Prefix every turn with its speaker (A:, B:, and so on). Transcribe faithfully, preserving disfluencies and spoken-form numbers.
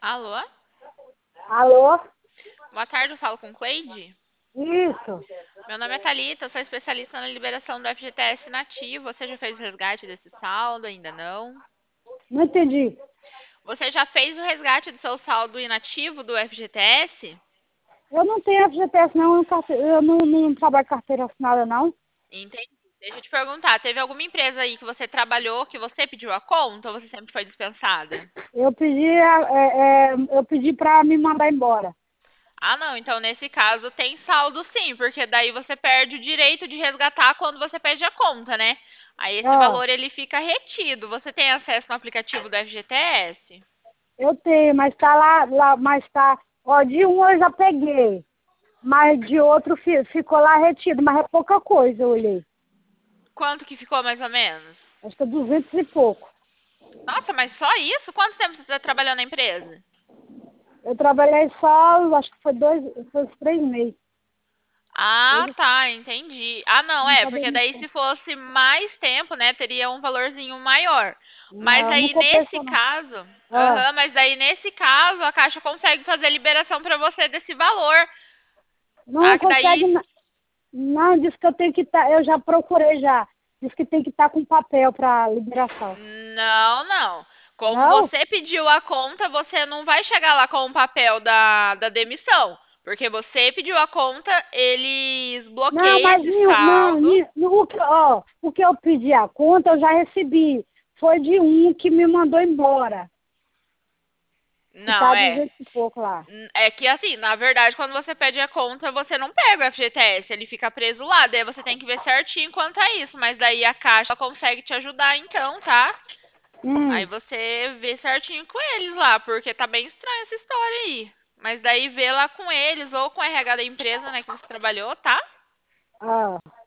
A: Alô?
B: Alô?
A: Boa tarde, eu falo com Cleide.
B: Isso.
A: Meu nome é Thalita, eu sou especialista na liberação do F G T S nativo. Você já fez o resgate desse saldo? Ainda não?
B: Não entendi.
A: Você já fez o resgate do seu saldo inativo do F G T S?
B: Eu não tenho F G T S, não. Eu não, carte- eu não, não trabalho carteira assinada, não.
A: Entendi. Deixa eu te perguntar, teve alguma empresa aí que você trabalhou que você pediu a conta ou você sempre foi dispensada?
B: Eu pedi, é, é, eu pedi pra me mandar embora.
A: Ah, não, então nesse caso tem saldo sim, porque daí você perde o direito de resgatar quando você pede a conta, né? Aí esse
B: Ah,
A: valor ele fica retido. Você tem acesso no aplicativo do F G T S?
B: eu tenho, mas tá lá, lá, mas tá. Ó, de um eu já peguei, mas de outro fi- ficou lá retido, mas é pouca coisa, eu olhei.
A: Quanto que ficou mais ou menos?
B: Acho que é duzentos e pouco.
A: Nossa, mas só isso? Quanto tempo você está trabalhando na empresa?
B: Eu trabalhei só, acho que foi dois, foi uns três meses.
A: Ah,
B: Ele
A: tá, entendi. Ah, não,
B: não
A: é,
B: tá
A: porque
B: dando
A: daí se
B: conta.
A: fosse mais tempo, né, teria um valorzinho maior. Mas
B: Não, não
A: aí nesse
B: compensou, não.
A: caso,
B: Ah,
A: aham, mas daí nesse caso a Caixa consegue fazer a liberação para você desse valor.
B: não
A: Ah, que
B: consegue.
A: daí
B: Não, disse que eu tenho que estar, eu já procurei já. Diz que tem que estar com papel para liberação.
A: não, não. Como
B: Não?
A: você pediu a conta, você não vai chegar lá com o papel da, da demissão. Porque você pediu a conta, eles
B: Não,
A: bloqueiam
B: mas
A: esse
B: nenhum- não,
A: saldo.
B: ni- no- o que, ó, o que eu pedi a conta eu já recebi. Foi de um que me mandou embora. Que
A: Não,
B: tá
A: é.
B: duzentos e pouco lá.
A: É que assim, na verdade, quando você pede a conta, você não pega o F G T S, ele fica preso lá. Daí você tem que ver certinho quanto a isso. Mas daí a Caixa consegue te ajudar então, tá? Aí
B: Hum,
A: você vê certinho com eles lá, porque tá bem estranha essa história aí. Mas daí vê lá com eles ou com o R H da empresa, né, que você trabalhou, tá?
B: ah.